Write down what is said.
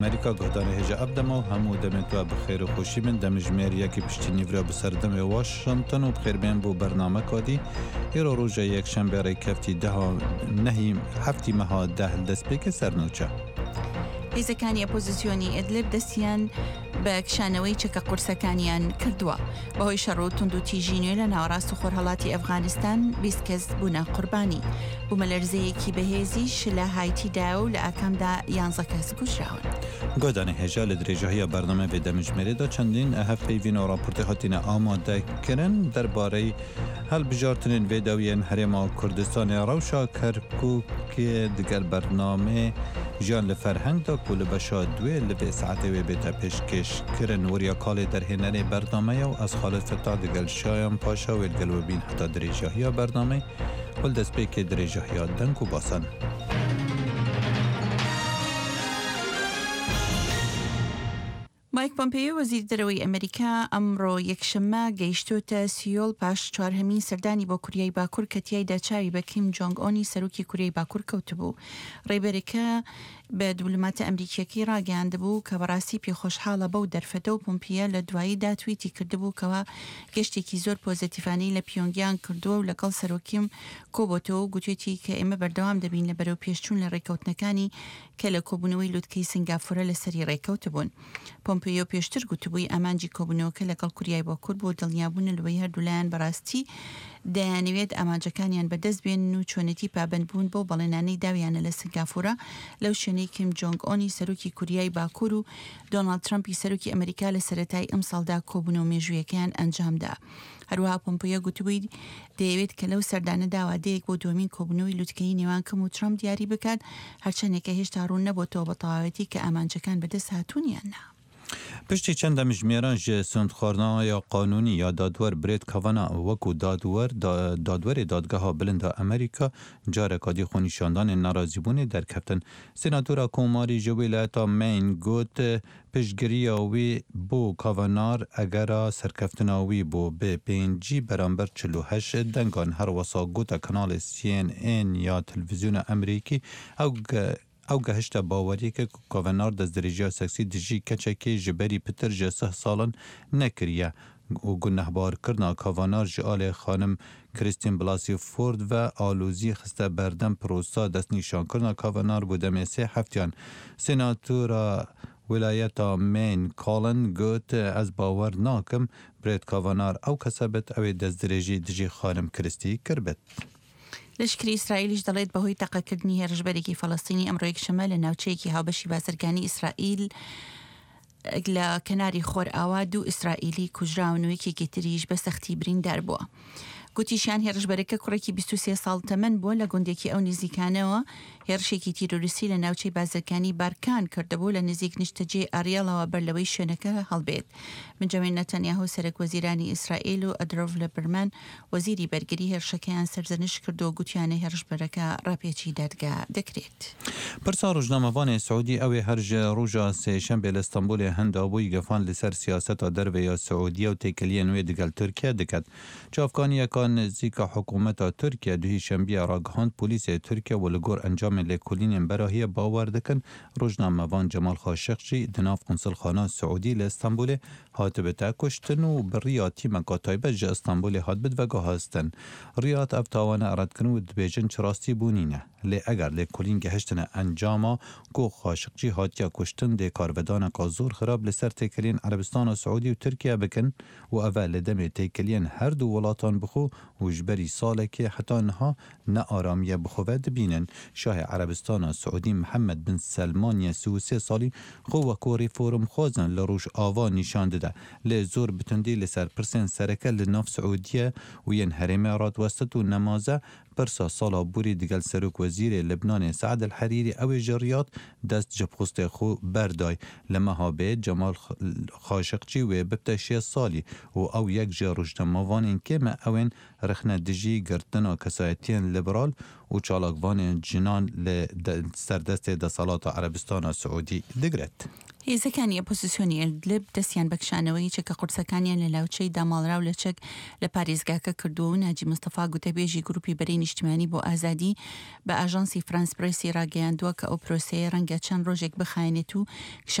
امریکا گهدانه هجا ابدما و همو دمتوا بخیر و خوشی من دم جمهوریه که پشتی نیورا بسردم واشنطن و بخیر بین بو برنامه کادی ایرو روژه یک شنبه ری کفتی ده نهی هفتی مها ده دست پیک سرنوچه هێزەکانی ئەپۆزیسیۆنی ئیدلب دەستیان بە کشانەوەی چەکە قورسەکانیان کردووە بەهۆی شەڕ و توند و تیژی نوێ لە ناوەڕاست و خۆرهەڵاتی ئەفغانستان 20 کەس بوونە قوربانی بوومەلەرزەیەکی بەهێزیش لە هایتیدا و لە ئاکامدا 11 کەس کوژراون. گۆدانی هێژا لە درێژەهەیە بەرنامە بێ دەمژمێرێدا چەندین هەفتەی ڤینۆ راپۆرتی هاتینە ئامادەکردن دەربارەی هەڵبژارتنên vêdewiyên Herêma Kurdistanê rewşa Kerkûkê diger bername jiyan li ferheng da ku li beşa duê li vê saetê wê bête pêşkêşkirin weriya kalê derhênerê bernameya û ez Xalid Fettah digel Şayan Paşa wê digel we bîn heta dirêjahiya bernamê û li destpêkê dirêjahiya deng û basan. مایک پۆمپێیۆ وەزیر دەرەوەی ئەمریکا ئەمڕۆ یەکشەممە گەیشتۆتە سیۆڵ پاش چوارهەمین سەردانی بۆ کوریای باکوور کە تیایدا چاوی بە کیم جۆنگ ئۆنی سەرۆکی کوریای باکوور کەوتبوو. ڕێبەرەکە بە دیبلۆماتە ئەمریکیەکەی ڕاگەیاندبوو کە بەڕاستی پێخۆشحاڵە بەو دەرفەتە و پۆمپیە لە دواییدا تویتی کردبوو کەوە گەشتێکی زۆر پۆزیتیڤانەی لە پیۆنگیان کردووە و لەگەڵ سەرۆکیم کۆبۆتەوە و گوتوێتی کە ئێمە بەردەوام دەبین لە بەرەو پێشچوون لە ڕێکەوتنەکانی کە لە کۆبوونەوەی لووتکەی سنگافورە لەسەری ڕێکەوتبوون. پۆمپیۆ پێشتر گوتبووی ئامانجی کۆبوونەوەکە لەگەڵ کوریای باکوور بۆ دڵنیابوون لەوەی هەردوولایان بەڕاستی دەیانەوێت ئامانجەکانیان بەدەست بێنن و چۆنەتی پابەندبوون بۆ بەڵێنانەی داویانە لە سنگافورە لەو شوێنەی کیم جۆنگ ئۆنی سەرۆکی کوریای باکوور و دۆناڵد ترامپی سەرۆکی ئەمریکا لە سەرەتای ئەم ساڵدا کۆبوونەوە مێژوویەکەیان ئەنجامدا. هەروەها پۆمپیۆ گوتبووی دەیەوێت کە لەو سەردانە داوادەیەک بۆ دومین کۆبوونەوەی لووتکەی نێوان کەم و ترامپ دیاری بکات هەرچەندێکە هێشتا ڕوون نەبووەوە بە تەواوەتی کە ئامانجەکان بەدەست هاتوونیاننا. پشتی چند دمجمیران جه سندخوارنا یا قانونی یا دادور برید کوانا وکو دادور دادگاه بلند امریکا جارکادی خونیشاندان نارازیبونی در کفتن سناتورا کوماری جویلتا مین گوت پشگریاوی بو کاوانار اگر سرکفتناوی بو به پینجی برانبر 48 دنگان هر وسا گوت کانال CNN یا تلویزیون امریکی او گهشت باوری که کاوانار دست درجه سکسی دجی کچکی جبری پتر جسه سالن نکریه و گنهبار کرنا کاوانار جعال خانم کریستین بلاسی فورد و آلوزی خسته بردم پروسا دست نیشان کرنا کاوانار بودم 3 هفتیان سناتورا ولایتا مین کالن گوت از باور ناکم برید کاوانار او کسبت او دست درجه دجی خانم کریستی کربت. لشکری ئیسرائیلیش دەڵێت بەهۆی تەقەکردنی هێرشبەرێکی فەڵەستینی ئەمڕۆ یەکشەمە لە ناوچەیەکی هاوبەشی بازرگانی ئیسرائیل لە کەناری خۆر ئاوا 2 ئیسرائیلی کوژراون و یەکێکی تریش بە سەختی بریندار بووە. گوتیشیان هێرشبەرەکە کوڕێکی 23 ساڵ تەمەن بووە لە گوندێکی ئەو نزیکانەوە هێرشێکی تیرۆریستی لە ناوچەی بازرگانی بارکان کردبوو لە نزیک نیشتەجێ ئاریەڵەوە بەرلەوەی شوێنەکە هەڵبێت. بنجامین نەتەنیاهو سەرۆک وەزیرانی ئیسرائیل و ئەدرۆڤ لەبرمان وەزیری بەرگری هێرشەکەیان سەرزەنش کردو و گوتیانە هێرشبەرەکە ڕاپێچی دادگا دەکرێت. پرسا ڕۆژنامەوانی سعودی ئەوێ هەرژە ڕۆژە سێشەمبێ لە ئەستەمبولێ هەندابووی گەفان لەسەر سیاسەتە دەربەیە سعودیە و تێکەلیە نوێ دەگەل تورکیا دەکات. چاوکانیەکان نزیکە حکوومەتە تورکیا دوی شەمبیە ڕاگەهاند پۆلیسێ تورکیا و لەگۆر ئەنجامێ لێکۆلینێن بەراهیە باوەڕ دەکەن ڕۆژنامەوان جەمال خاشقجی دناو قونسڵخانە سعودی لە ئەستەمبولێ هاتبێتە کوشتن و بڕیا تیمەکە تایبەت جە ئەستەمبولێ هات بتڤەگە هاستن. ڕیات ئەف تاوانە ئەڕەتکردن و دبێژن چ ڕاستی بوونینە. لێ ئەگەر لێکۆلین گەهشتنە ئەنجاما گۆ خاشقجی هاتیە کوشتن دێ کارڤدانەکە زۆر خراپ لەسەر تێکەلین عەرەبستان و سعودی و تورکیا بکەن و ئەڤە لە دەمێ تێکەلیەن هەردوو وڵاتان بخۆ و ژبەری ساڵێکی حتا نها نەئارامیە بخۆڤە دبینن. شاهی عەرەبستان و سعودی محەممەد بن سەلمانیە 33 ساڵی خۆ وەکۆ ریفۆرم خوازن لە ڕۆژ ئاوا نیشان دەدا لێ زۆر بتوندی لەسەر پرسێن سەرەکە لە ناو سعودیە و یەن هەرێمە ڕاتوەستت و نەمازە پرسا سالا بوری دیگل سەرۆک وەزیرێ لبنان سعد الحریری ئەوێ ژەڕیات دەست جەبخستێ خۆ بەردای لەمەها بێت جەمال خاشقجی وێ ببتە 6 ساڵی و ئەو یەک ژێ ڕۆژنامەوانین کێمە ئەوێن رخنە دژی گرتنا کەسایەتیان لیبرال و چالاکوانێن جنان لە سەردەستێ دەسەڵاتە عەرەبستانە سعودی دەگرێت. هێزەکانی ئەپۆزیسیۆنی ئیدلب دەستیان بەکشانەوەی چەکە قورسەکانیان لە لاوچەی داماڵراو لە چەک لە پارێزگاکە کردووە و ناجی مستەفا گوتەبێژی گروپی بەرەی نیشتیمانی بۆ ئازادی بە ئاژانسی فرانس پرێسی ڕاگەیاندووە کە ئەو پرۆسەیە ڕەنگە چەند ڕۆژێک بخایێنێت و